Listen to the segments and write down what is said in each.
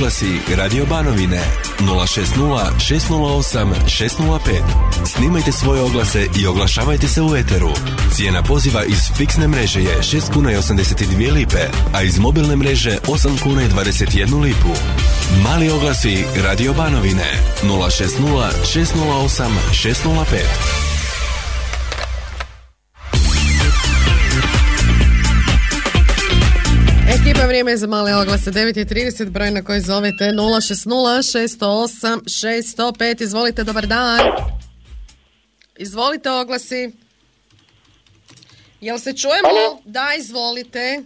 oglasi Radio Banovine 060 608 605. Snimajte svoje oglase i oglašavajte se u eteru. Cijena poziva iz fiksne mreže je 6 kuna i 82 lipe, a iz mobilne mreže 8 kuna i 21 lipu. Mali oglasi Radio Banovine 060 608 605. Ekipa, vrijeme je za male oglase. 9:30, broj na koji zovete 060 608 605. Izvolite, dobar dan. Izvolite, oglasi. Jel se čujemo? Halo? Da, izvolite.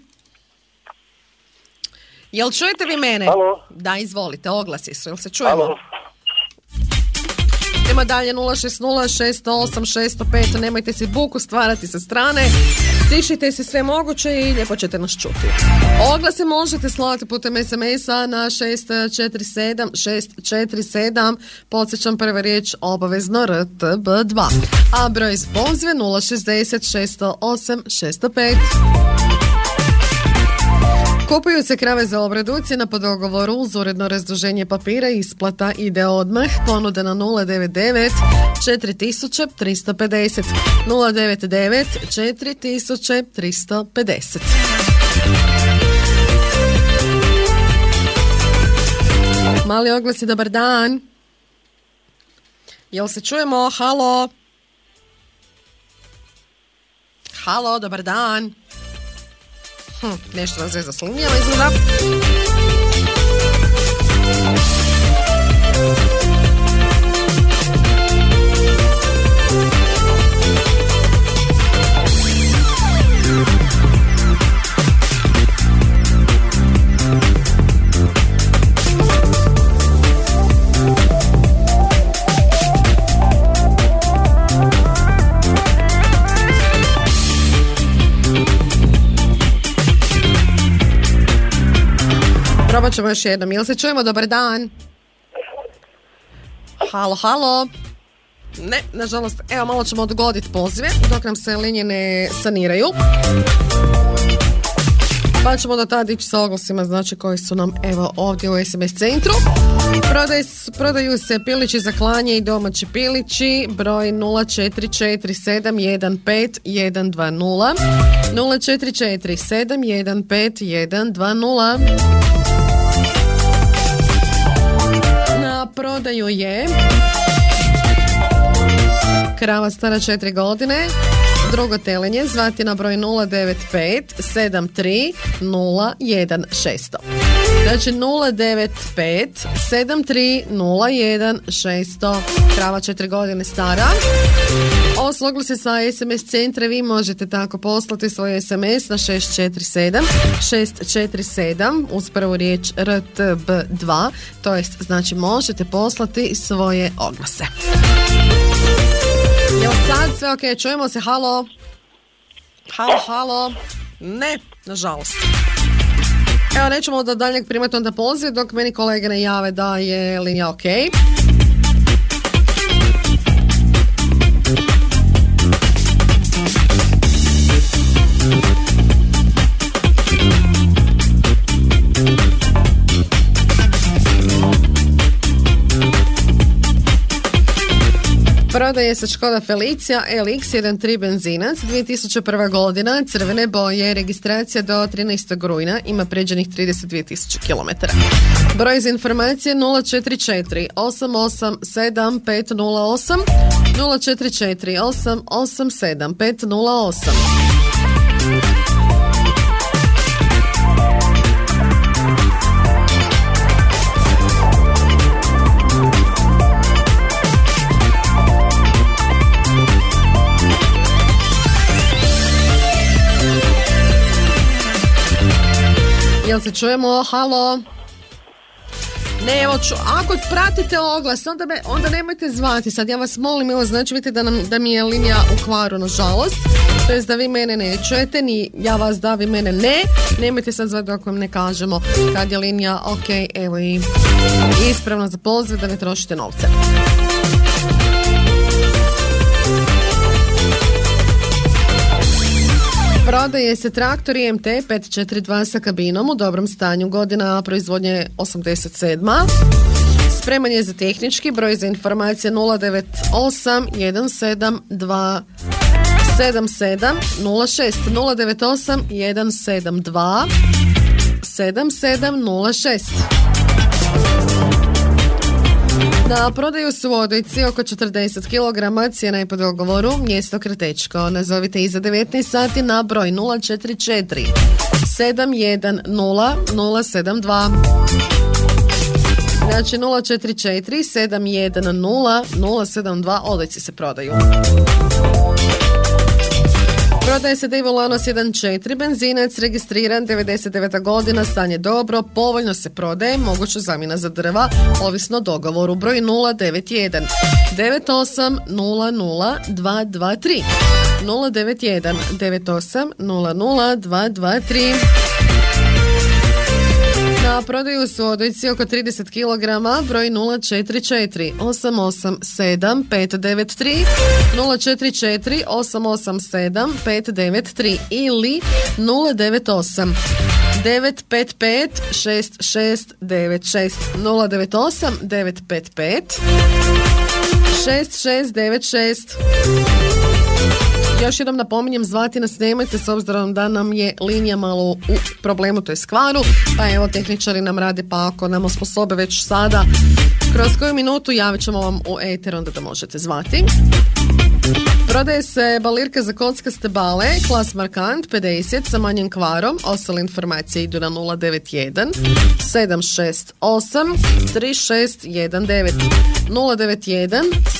Jel čujete vi mene? Halo? Da, izvolite, oglasi su. Jel se čujemo? Halo? Idemo dalje, 060 608 605. Nemojte si buku stvarati sa strane. Stišite se sve moguće i lijepo ćete nas čuti. Oglase možete slati putem SMS-a na 647 647. Podsjećam, prva riječ obavezno RTB2. A broj za pozive 060 608 605. Kupuju se krave za obradu, cijena po dogovoru uz uredno razduženje papira i isplata ide odmah. Ponuda na 099 4350 099 4350. Mali oglasi, dobar dan. Jel se čujemo? Halo? Halo, dobar dan. Nešto vas je zaslimljeno izgleda. Probat ćemo još jednom. Jel se čujemo? Dobar dan. Halo, halo. Ne, nažalost, evo malo ćemo odgoditi pozive dok nam se linije ne saniraju. Pa ćemo do tada ići sa oglasima, znači koji su nam evo ovdje u SMS centru. Prodaju se pilići za klanje i domaći pilići. Broj 044715 120 044715 120. Na prodaju je krava stara 4 godine, drugo telenje, zvati na broj 095 73 01 600. Znači 095 73 01 600. Krava 4 godine stara. Oslogli se sa SMS centra, vi možete tako poslati svoj SMS na 647 647 uz prvu riječ RTB2, to jest znači možete poslati svoje oglase. Jel sad sve ok? Čujemo se, halo? Halo, halo? Ne, nažalost. Evo, nećemo do daljnjeg primati onda poziv dok meni kolege ne jave da je linija ok. Prodaje se Škoda Felicia LX13 benzinac, 2001. godina, crvene boje, registracija do 13. rujna, ima pređenih 32.000 km. Broj za informacije 044 887 508 044 887 508. Jel se čujemo? Halo? Ne, evo, ako pratite oglas, onda nemojte zvati. Sad ja vas molim, evo, znači vidite da mi je linija u kvaru, nažalost. To jest da vi mene ne čujete, ni ja vas da vi mene ne. Nemojte sad zvati dok vam ne kažemo kad je linija ok, evo i ispravno za poziv, da ne trošite novce. Prodaje se traktor IMT 542 sa kabinom u dobrom stanju, godina proizvodnje 87. Spreman je za tehnički, broj za informacije 098 172 7706 098 172 7706. Na prodaju su odojci oko 40 kg, cijena je po dogovoru, mjesto Kretečko. Nazovite iza 19 sati na broj 044 710 072. Znači 044 710 072, odojci se prodaju. Prodaje se Daewoo Lanos 1.4, benzinac, registriran, 99. godina, stanje dobro, povoljno se prodaje, moguća zamjena za drva, ovisno dogovoru, broj 091 98 00 223 091 98 00 223. Na prodaju su odojci oko 30 kg, broj 044 887 593 044 887 593 ili 098 955 6696 098 955 6696. Još jednom napominjem, zvati nas nemojte s obzirom da nam je linija malo u problemu, to je kvaru, pa evo tehničari nam rade, pa ako nam osposobe već sada kroz koju minutu javit ćemo vam u eter, onda da možete zvati. Prodaje se balirka za kockaste bale, klas Markant 50 sa manjim kvarom, ostale informacije idu na 091 768 3619 091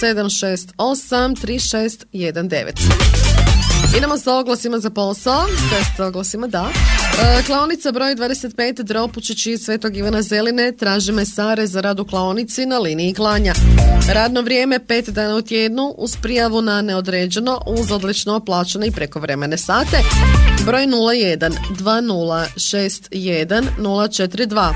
768 3619. Idemo sa oglasima za posao, test oglasima, da. Klaonica broj 25, Dropučić iz Svetog Ivana Zeline, traži mesare za rad u klaonici na liniji klanja. Radno vrijeme 5 dana u tjednu uz prijavu na neodređeno uz odlično plaćene i prekovremene sate. Broj 01 2061 042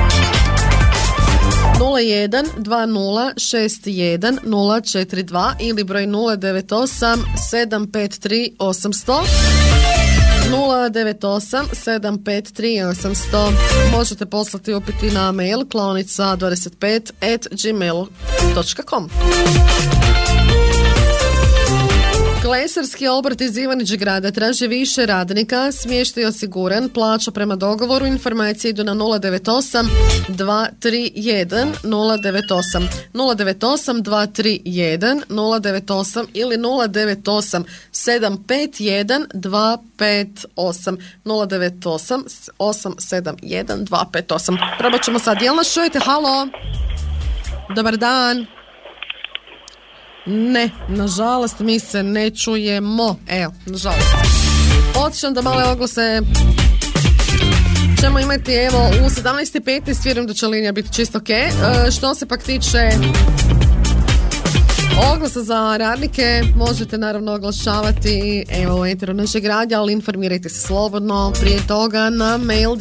01 2061 042 ili broj 098 753 800 098 753 800. Možete poslati upiti na mail klaonica25@gmail.com. Klesarski obrt iz Ivanić Grada traži više radnika, smještaj osiguran, plaća prema dogovoru, informacije idu na 098 231 098 098 231 098 ili 098 751 258 098 871 258. Probat ćemo sad. Jel nas čujete? Halo? Dobar dan. Ne, nažalost mi se ne čujemo. Evo, nažalost. Podsjećam da male oglase ćemo imati, evo, u 17:15, vjerujem da će linija biti čisto ok. Što se pak tiče oglasa za radnike, možete naravno oglašavati, evo, u eteru našeg radija, ali informirajte se slobodno prije toga na mail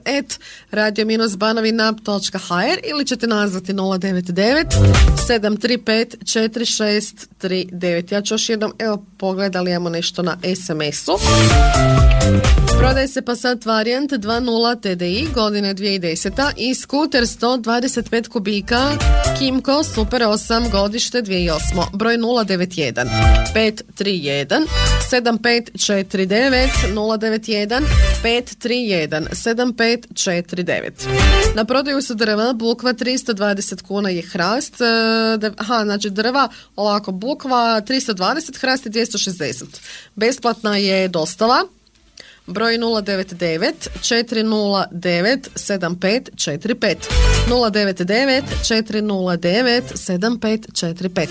direktor@radio-banovina.hr ili ćete nazvati 099 735 4639. Ja ću još jednom, evo, pogledali, imamo nešto na SMS-u. Prodaje se Passat Variant 2.0 TDI, godine 2010 i skuter 125 kubika Kimco Super 8, godište 2008. Broj 091 531 7549 091 531 7549. Na prodaju su drva, bukva 320 kuna je hrast, znači drva, ovako, bukva 320, hrast je 260. Besplatna je dostava. Broj 099 409 7545 099 409 7545.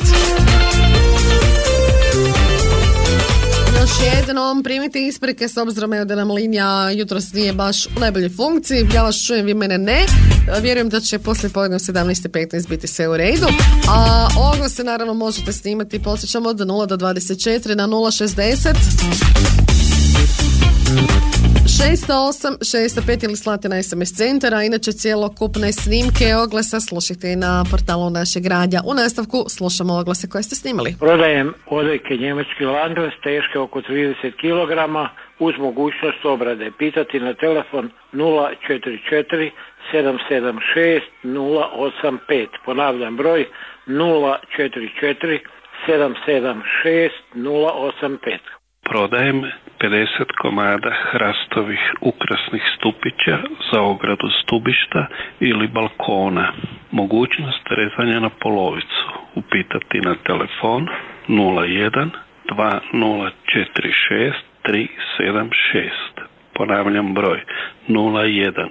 Još jednom primite isprike s obzirom da nam linija jutros nije baš u najboljoj funkciji. Ja vas čujem, vi mene ne. Vjerujem da će poslije podne u 17:15 biti sve u redu. A ovo se naravno možete snimati, podsjećamo, od 0 do 24 na 060 608 605 ili slati na SMS centar, a inače cjelokupne snimke oglasa slušajte na portalu Našeg radija. U nastavku slušamo oglase koje ste snimali. Prodajem odojke njemački Landros teške oko 30 kg uz mogućnost obrade. Pitati na telefon 044 776 085. Ponavljam broj 044 776 085. Prodajem 50 komada hrastovih ukrasnih stupića za ogradu stubišta ili balkona. Mogućnost rezanja na polovicu. Upitati na telefon 01 2046 376. Ponavljam broj 01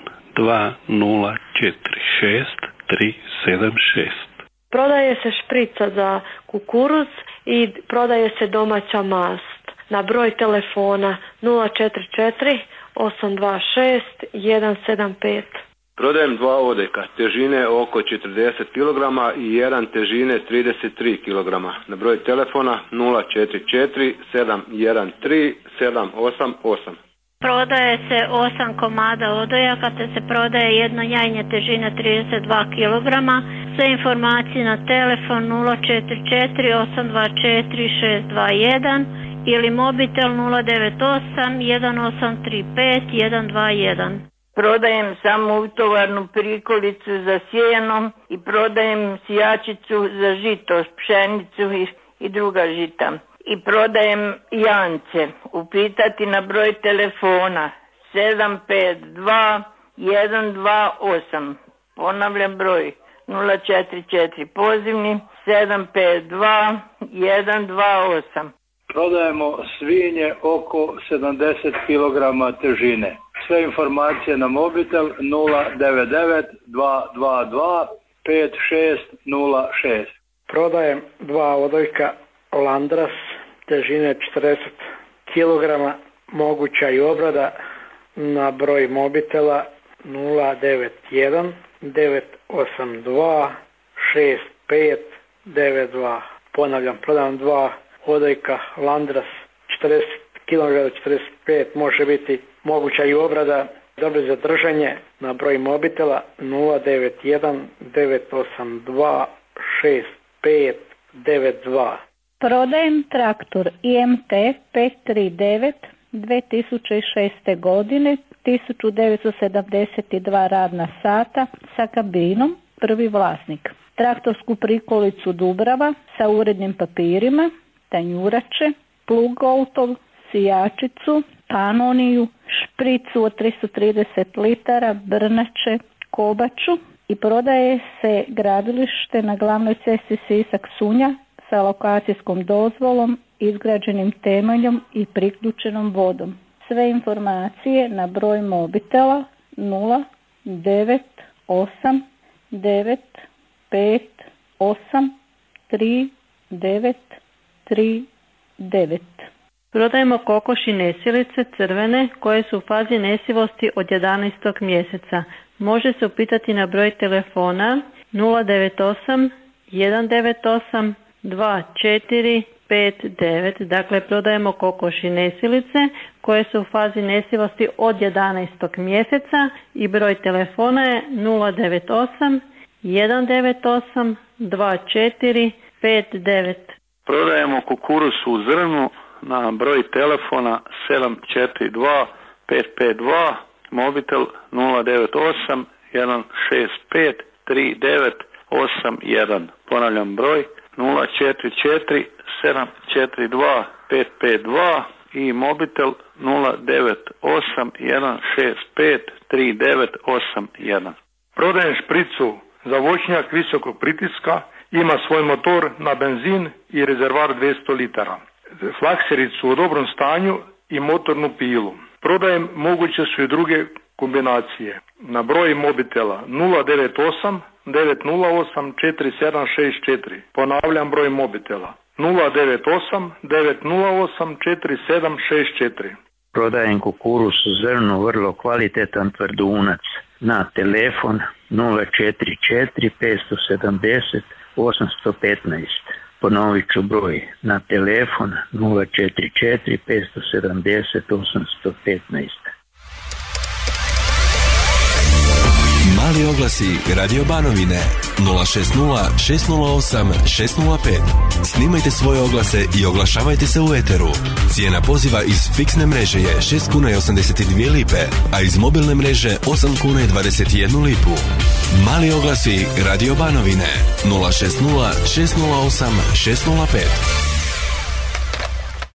2046 376. Prodaje se šprica za kukuruz i prodaje se domaća mast. Na broj telefona 044 826 175. Prodajem 2 odojka težine oko 40 kg i jedan težine 33 kg. Na broj telefona 044 713 788. Prodaje se 8 komada odojaka te se prodaje jedno jajnje težine 32 kg. Sve informacije na telefon 044 824 621 ili mobitel 098 1835 121. Prodajem samo utovarnu prikolicu za sjenom i prodajem sijačicu za žito, pšenicu i druga žita. I prodajem jance. Upitati na broj telefona 752 128. Ponavljam broj 044 pozivni 752 128. Prodajemo svinje oko 70 kg težine. Sve informacije na mobitel 099 222 5606. Prodajem 2 odojka Landras težine 40 kg, moguća i obrada na broj mobitela 091 982 6592. Ponavljam, prodajem 2 odojka Landras 40 kg 45, može biti moguća i obrada, dobro za držanje na broj mobitela 091 982 6592. Prodajem traktor IMT 539 2006. godine, 1972 radna sata sa kabinom, prvi vlasnik. Traktorsku prikolicu Dubrava sa urednim papirima, tanjurače, plug goltov, sijačicu, panoniju, špricu od 330 litara, brnače, kobaču i prodaje se gradilište na glavnoj cesti Sisak-Sunja sa lokacijskom dozvolom, izgrađenim temeljom i priključenom vodom. Sve informacije na broj mobitela 098 958 3939. Prodajemo kokoši nesilice crvene koje su u fazi nesivosti od 11. mjeseca. Može se upitati na broj telefona 098 198 2459. Dakle, prodajemo kokoši nesilice koje su u fazi nesivosti od 11. mjeseca i broj telefona je 098 198 2459. Prodajemo kukuruz u zrnu na broj telefona 742 552, mobitel 098 165 3981. Ponavljam broj 044 742 552 i mobitel 098 165 3981. Prodajem špricu za voćnjak visokog pritiska, ima svoj motor na benzin i rezervar 200 litara. Flaksericu u dobrom stanju i motornu pilu. Prodajem moguće su i druge kombinacije. Na broj mobitela 098 908 4764. Ponavljam broj mobitela 098 908 4764. Prodajem kukuruz u zrnu, vrlo kvalitetan tvrdunac. Na telefon 044 570 815. Ponovit ću broj na telefon 044 570 815. oglasi Radio Banovine 060 608 605. Snimajte svoje oglase i oglašavajte se u eteru. Cijena poziva iz fiksne mreže je 6 kuna i 82 lipe, a iz mobilne mreže 8 kuna i 21 lipu. Mali oglasi Radio Banovine 060 608 605.